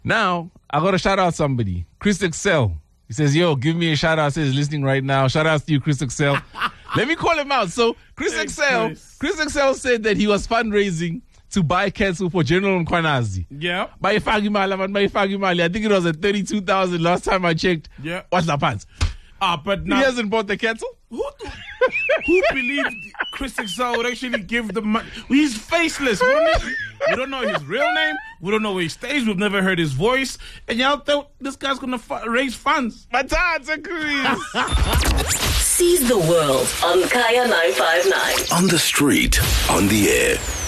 Now, I got to shout out somebody. Chris Excel. He says, yo, give me a shout out. Says listening right now. Shout out to you, Chris Excel. Let me call him out. So Chris Excel said that he was fundraising to buy cancel for General Mkwanazi. Yeah. By Fagimali. I think it was at 32,000 last time I checked. Yeah. What's the pants? But now, he hasn't bought the cancel? Who believed Chris Excel would actually give the money? He's faceless. We don't know his real name. We don't know where he stays. We've never heard his voice. And y'all thought this guy's going to raise funds. Seize the world on Kaya 959. On the street, on the air.